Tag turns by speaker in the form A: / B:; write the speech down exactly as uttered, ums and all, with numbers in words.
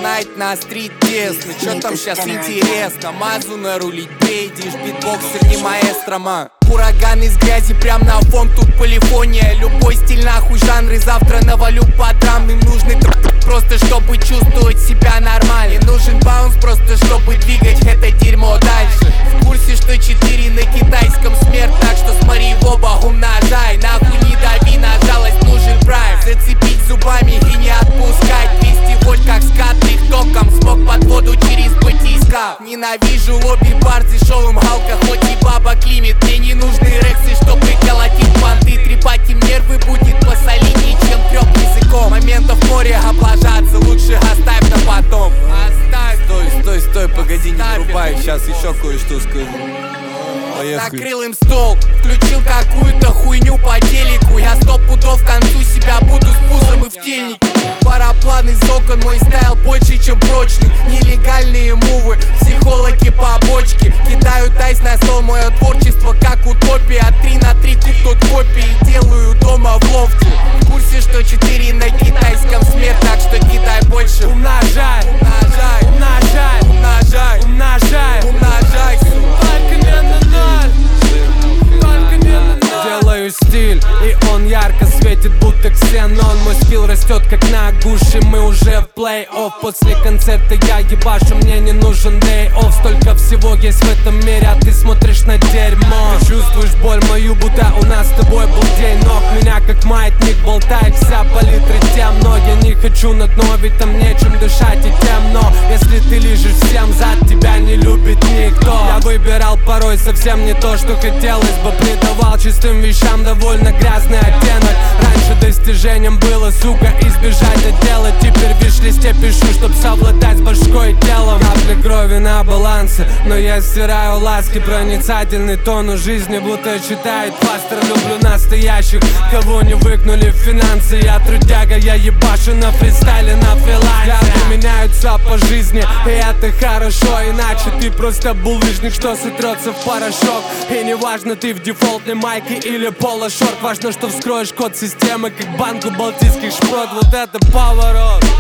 A: Найт на стрит тесно, чё там сейчас интересно? Мазу нарулить, бейдишь, битбоксер не маэстро, ма. Ураган из грязи, прям на фон, тут полифония. Любой стиль нахуй жанры, завтра навалю по драм. Им нужны тр... просто чтобы чувствовать себя нормально. И нужен баунс просто чтобы двигать это дерьмо дальше. В курсе, что четыре на китайском смерть, так что смотри в оба, умножай. Нахуй не дави на жалость, нужен прайм. Зацепить зубами и не отпускать. двести вольт как скат, их током смог под воду через батиска. Ненавижу лобби бар, дешевым галка, хоть и бабок лимит. Мне не нужны рексы, чтобы колотить понты. Трепать им нервы будет посолиднее, чем трём языком. Моментов море облажаться, лучше оставь на потом. Оставь.
B: Стой, стой, стой, погоди, не врубай, сейчас еще кое-что скажу. Поехали.
A: Накрыл им стол, включил какую-то хуйню по телеку. Я сто пудов к концу себя буду с пузом и в тельнике. Параплан из окон, мой стайл больше, чем прочный. Нелегальные мувы, психологи побочки. Кидаю тайс на стол, мое творчество как утопия. Три на три купнут копии, делаю дома в лофте. В курсе, что четыре на китайском смерть, так что кидай больше.
C: Умножай,
A: умножай,
C: умножай,
A: умножай,
C: умножай,
A: умножай.
C: только не на ноль, только не на ноль. Делаю стиль, и он ярко светит, будто ксенон. Мой скилл растет, как на гуше, мы уже в плей-офф. После концерта я ебашу, мне не нужен day-off. Столько всего есть в этом мире, а ты смотришь на дерьмо. Ты чувствуешь боль мою, будто у нас с тобой был день ног. Меня как маятник болтает, вся палитра темно. Я не хочу на дно, ведь там нечем дышать и темно. Если ты лежишь всем зад, тебя не любит никто. Я выбирал порой совсем не то, что хотелось бы. Придавал чистым вещам довольно грязный оттенок. Раньше достижением было, сука, избежать отдела. Теперь в виш-листе пишу, чтоб совладать с башкой и телом. Капли крови на балансе, но я стираю ласки. Проницательный тон у жизни будто читает пастор. Люблю настоящих, кого не выкнули в финансы. Я трудяга, я ебашу на фристайле, на фрилансе. Взгляды меняются по жизни, и это хорошо. Иначе ты просто булыжник, что сотрется в порошок. И не важно, ты в дефолтной майке или поло-шорт. Важно, что вскроешь код системы, как банку балтийских шпрот. Вот это поворот.